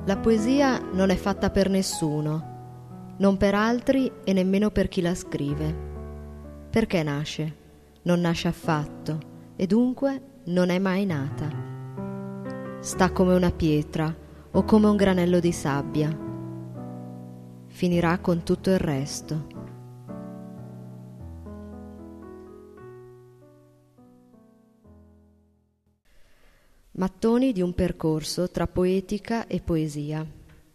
La poesia non è fatta per nessuno, non per altri e nemmeno per chi la scrive. Perché nasce? Non nasce affatto e dunque non è mai nata. Sta come una pietra o come un granello di sabbia. Finirà con tutto il resto. Mattoni di un percorso tra poetica e poesia.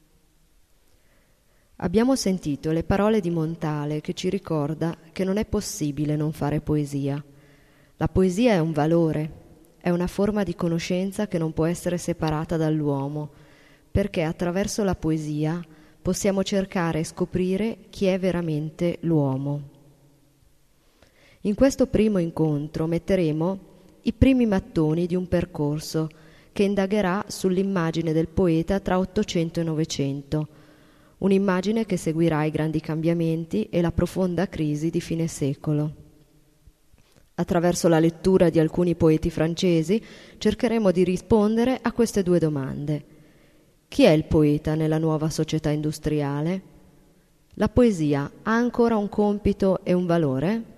Abbiamo sentito le parole di Montale che ci ricorda che non è possibile non fare poesia. La poesia è un valore, è una forma di conoscenza che non può essere separata dall'uomo, perché attraverso la poesia possiamo cercare e scoprire chi è veramente l'uomo. In questo primo incontro metteremo i primi mattoni di un percorso che indagherà sull'immagine del poeta tra Ottocento e Novecento, un'immagine che seguirà i grandi cambiamenti e la profonda crisi di fine secolo. Attraverso la lettura di alcuni poeti francesi cercheremo di rispondere a queste due domande. Chi è il poeta nella nuova società industriale? La poesia ha ancora un compito e un valore?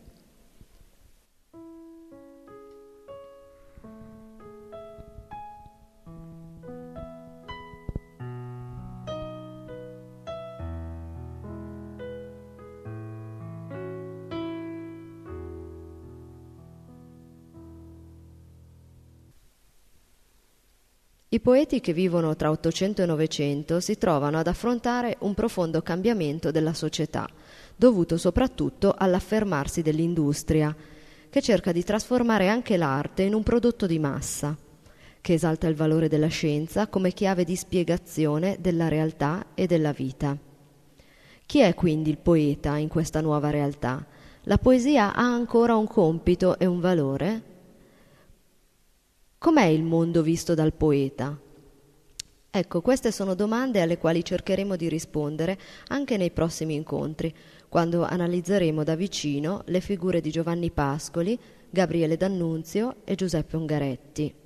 I poeti che vivono tra Ottocento e Novecento si trovano ad affrontare un profondo cambiamento della società, dovuto soprattutto all'affermarsi dell'industria, che cerca di trasformare anche l'arte in un prodotto di massa, che esalta il valore della scienza come chiave di spiegazione della realtà e della vita. Chi è quindi il poeta in questa nuova realtà? La poesia ha ancora un compito e un valore? Com'è il mondo visto dal poeta? Ecco, queste sono domande alle quali cercheremo di rispondere anche nei prossimi incontri, quando analizzeremo da vicino le figure di Giovanni Pascoli, Gabriele D'Annunzio e Giuseppe Ungaretti.